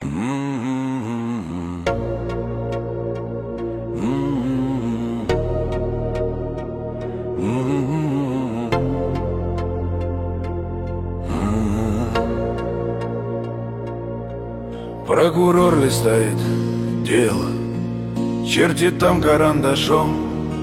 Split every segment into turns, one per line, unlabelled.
Прокурор листает дело, чертит там карандашом,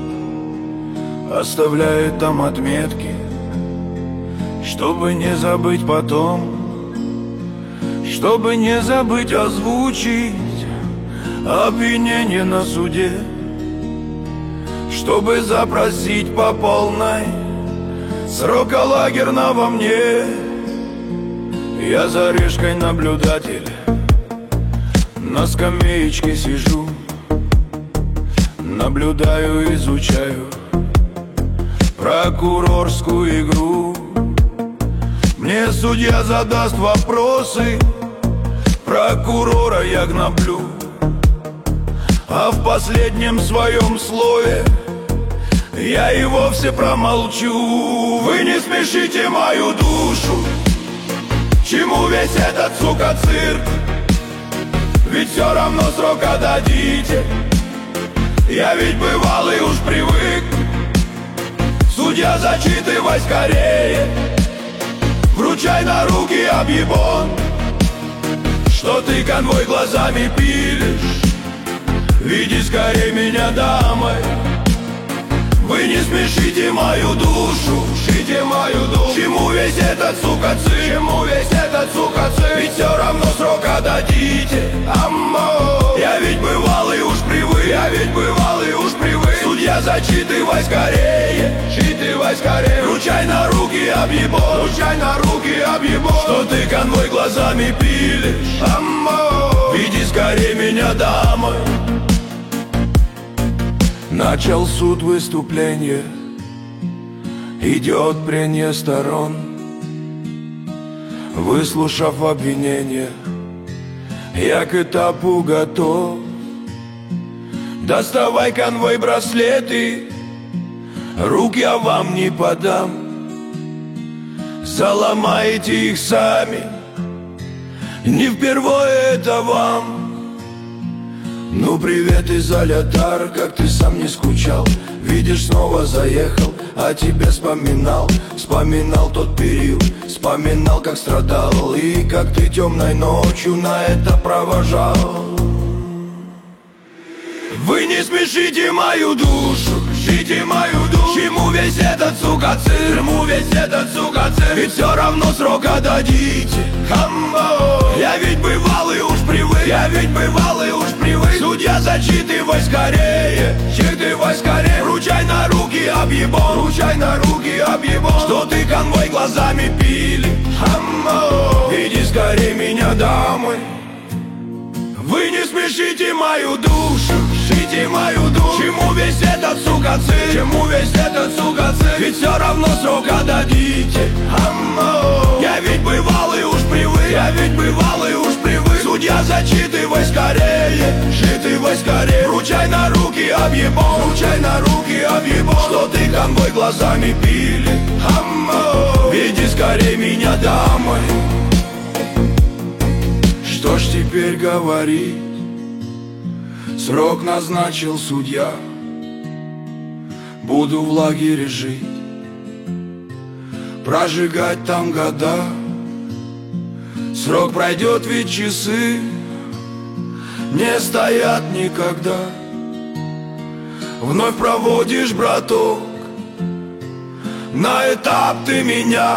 оставляет там отметки, чтобы не забыть потом, чтобы не забыть озвучить обвинение на суде, чтобы запросить по полной срока лагерного мне. Я за решкой наблюдатель, на скамеечке сижу, наблюдаю, изучаю прокурорскую игру. Мне судья задаст вопросы, прокурора я гноблю, а в последнем своем слове я и вовсе промолчу. Вы не смешите мою душу, чему весь этот, сука, цирк? Ведь все равно срока дадите. Я ведь бывалый уж привык. Судья, зачитывай скорее, вручай на руки объебон, что ты конвой глазами пилишь. Види скорее меня дамой. Вы не смешите мою душу, шите мою душу. Чему весь этот, сука, цирк? Чему весь этот, сука, цирк? Ведь все равно срока дадите. Аммо, я ведь бывалый уж привык. Я ведь бывалый уж привык. Судья, зачитывай скорее, читывай скорее, вручай на руки объебон, вручай на руки объебон, что ты конвой глазами пилишь. Аммо, види скорее меня дамой. Начал суд выступление, идет прение сторон. Выслушав обвинение, я к этапу готов. Доставай конвой браслеты, рук я вам не подам. Заломаете их сами, не впервые это вам. Ну привет, изолятор, как ты сам не скучал. Видишь, снова заехал, о тебе вспоминал. Вспоминал тот период, вспоминал, как страдал, и как ты темной ночью на это провожал. Вы не смешите мою душу, шите мою душу. Чему весь этот, сука, цирк? Чему весь этот, сука, цирк? Ведь все равно срока дадите. Хамбо, я ведь бывалый уж привык. Я ведь бывалый уж привык. Судья, зачитывай скорее, читывай скорее, вручай на руки объебон, вручай на руки объебон, что ты конвой глазами пили. Хамбо, види скорее меня дамой. Вы не смешите мою душу, шите мою душу. Чему весь этот, сука, цирк? Чему весь этот, сука, цирк? Ведь все равно срока дадите. Аммо, я ведь бывалый уж привык. Я ведь бывалый уж привык. Судья, зачитывай скорее, читывай скорее, вручай на руки объебон, вручай на руки объебон, что ты конвой глазами пили. Аммо, види скорее меня дамой. Что ж теперь говорить? Срок назначил судья. Буду в лагере жить, прожигать там года. Срок пройдет, ведь часы не стоят никогда. Вновь проводишь, браток, на этап ты меня.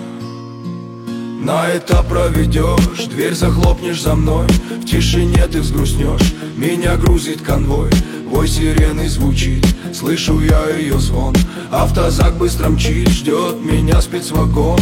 На этап проведешь, дверь захлопнешь за мной. В тишине ты взгрустнешь, меня грузит конвой. Вой сирены звучит, слышу я ее звон. Автозак быстро мчит, ждет меня спецвагон.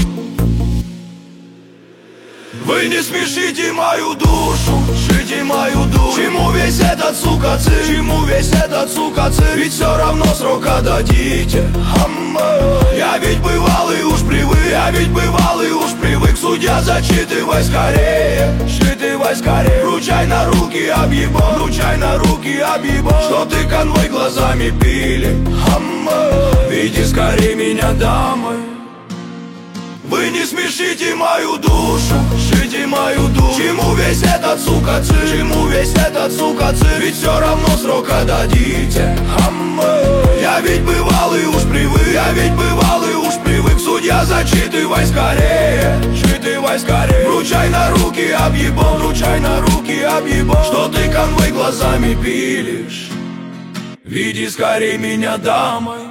Вы не смешите мою душу, шите мою душу. Чему весь этот, сука, цирк? Чему весь этот, сука, цирк? Ведь все равно срока дадите. Я ведь бывалый уж привык. Я ведь бывалый уж привык. Судья, зачитывай скорее, читывай скорее, вручай на руки объебон, вручай на руки объебон, что ты конвой глазами пили. Види скорее меня дамой. Вы Вы не смешите мою душу, шите мою душу. Чему весь этот, сука, цирк? Чему весь этот, сука, цирк? Ведь все равно срока дадите. Я ведь бывалый уж привык, я ведь бывалый уж привык. Судья, зачитывай скорее, читывай скорее. Вручай на руки объебон, вручай на руки объебон. Что ты конвой глазами пилишь? Види скорей меня дамой.